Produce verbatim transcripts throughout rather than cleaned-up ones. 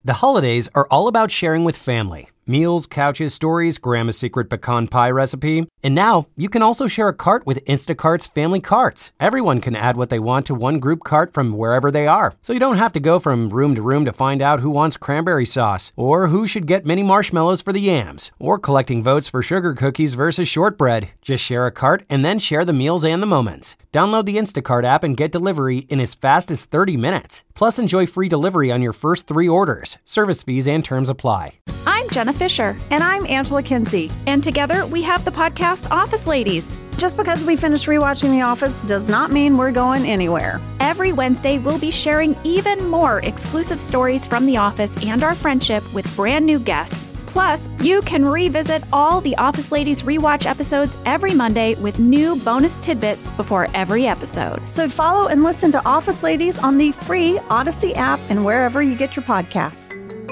The holidays are all about sharing with family. Meals, couches, stories, Grandma's secret pecan pie recipe. And now, you can also share a cart with Instacart's Family Carts. Everyone can add what they want to one group cart from wherever they are. So you don't have to go from room to room to find out who wants cranberry sauce, or who should get mini marshmallows for the yams, or collecting votes for sugar cookies versus shortbread. Just share a cart and then share the meals and the moments. Download the Instacart app and get delivery in as fast as thirty minutes. Plus, enjoy free delivery on your first three orders. Service fees and terms apply. I'm Jenna Fisher. And I'm Angela Kinsey. And together we have the podcast Office Ladies. Just because we finished rewatching The Office does not mean we're going anywhere. Every Wednesday, we'll be sharing even more exclusive stories from The Office and our friendship with brand new guests. Plus, you can revisit all the Office Ladies rewatch episodes every Monday with new bonus tidbits before every episode. So follow and listen to Office Ladies on the free Odyssey app and wherever you get your podcasts.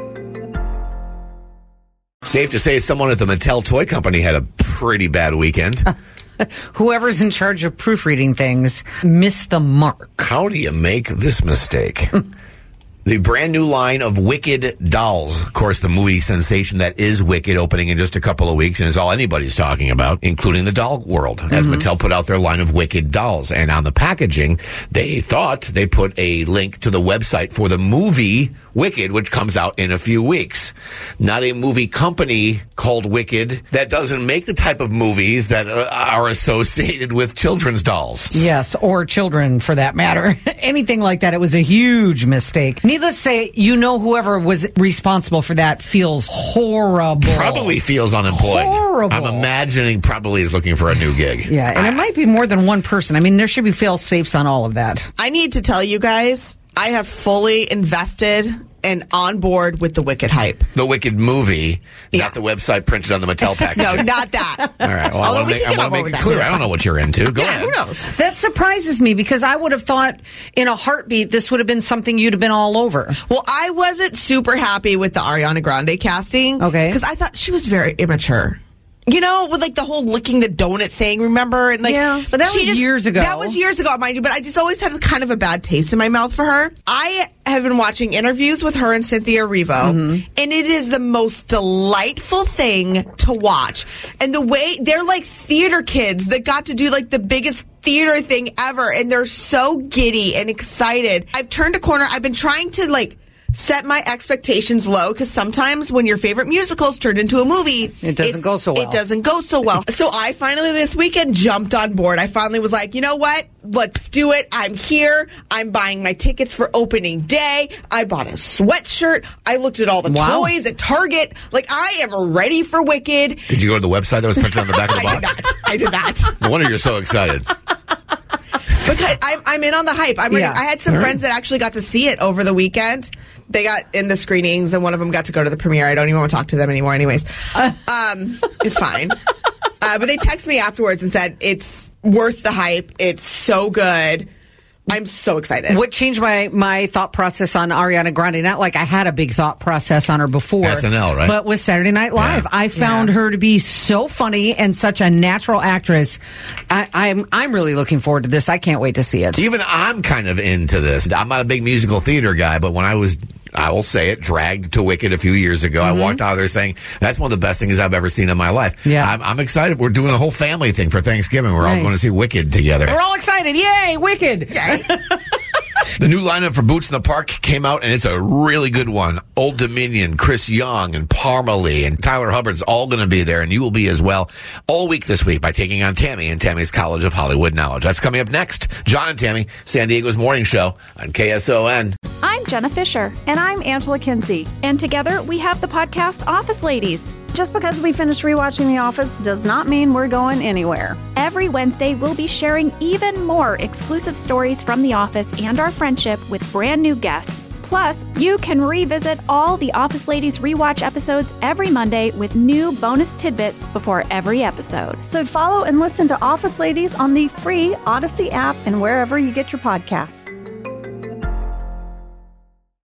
Safe to say someone at the Mattel Toy Company had a pretty bad weekend. Whoever's in charge of proofreading things missed the mark. How do you make this mistake? The brand new line of Wicked dolls. Of course, the movie sensation that is Wicked, opening in just a couple of weeks, and is all anybody's talking about, including the doll world, as mm-hmm. Mattel put out their line of Wicked dolls. And on the packaging, they thought they put a link to the website for the movie Wicked, which comes out in a few weeks. Not a movie company called Wicked that doesn't make the type of movies that are associated with children's dolls. Yes, or children, for that matter. Anything like that. It was a huge mistake. Needless to say, you know, whoever was responsible for that feels horrible. Probably feels unemployed. Horrible. I'm imagining probably is looking for a new gig. Yeah, and I, it might be more than one person. I mean, there should be fail-safes on all of that. I need to tell you guys, I have fully invested and on board with the Wicked hype. The Wicked movie, yeah. Not the website printed on the Mattel package. No, not that. All right. Well, Although I we want can to make, make it clear. I don't know what you're into. Go yeah, ahead. Who knows? That surprises me because I would have thought in a heartbeat this would have been something you'd have been all over. Well, I wasn't super happy with the Ariana Grande casting. Okay. Because I thought she was very immature. You know, with like the whole licking the donut thing, remember? And like, yeah, but that was just, years ago. That was years ago, mind you, but I just always had kind of a bad taste in my mouth for her. I have been watching interviews with her and Cynthia Erivo, mm-hmm. and it is the most delightful thing to watch. And the way they're like theater kids that got to do like the biggest theater thing ever, and they're so giddy and excited. I've turned a corner. I've been trying to like set my expectations low because sometimes when your favorite musicals turned into a movie, it doesn't go so well. It doesn't go so well. So I finally this weekend jumped on board. I finally was like, you know what? Let's do it. I'm here. I'm buying my tickets for opening day. I bought a sweatshirt. I looked at all the wow. toys at Target. Like, I am ready for Wicked. Did you go to the website that was printed on the back of the box? I did not. I did not. No wonder you're so excited. Because I'm, I'm in on the hype. I'm ready. Yeah. I had some All friends right. that actually got to see it over the weekend. They got in the screenings, and one of them got to go to the premiere. I don't even want to talk to them anymore anyways. Um, it's fine. Uh, but they texted me afterwards and said, it's worth the hype. It's so good. I'm so excited. What changed my, my thought process on Ariana Grande, not like I had a big thought process on her before. S N L, right? But with Saturday Night Live. Yeah. I found Yeah. her to be so funny and such a natural actress. I, I'm I'm really looking forward to this. I can't wait to see it. Even I'm kind of into this. I'm not a big musical theater guy, but when I was, I will say it, dragged to Wicked a few years ago, mm-hmm. I walked out of there saying, that's one of the best things I've ever seen in my life. Yeah. I'm, I'm excited. We're doing a whole family thing for Thanksgiving. We're Nice. all going to see Wicked together. We're all excited. Yay, Wicked. Yay. The new lineup for Boots in the Park came out, and it's a really good one. Old Dominion, Chris Young, and Parmalee, and Tyler Hubbard's all going to be there, and you will be as well all week this week by taking on Tammy and Tammy's College of Hollywood Knowledge. That's coming up next. John and Tammy, San Diego's morning show on K S O N. I'm Jenna Fisher. And I'm Angela Kinsey. And together we have the podcast Office Ladies. Just because we finished rewatching The Office does not mean we're going anywhere. Every Wednesday, we'll be sharing even more exclusive stories from The Office and our friendship with brand new guests. Plus, you can revisit all the Office Ladies rewatch episodes every Monday with new bonus tidbits before every episode. So follow and listen to Office Ladies on the free Odyssey app and wherever you get your podcasts.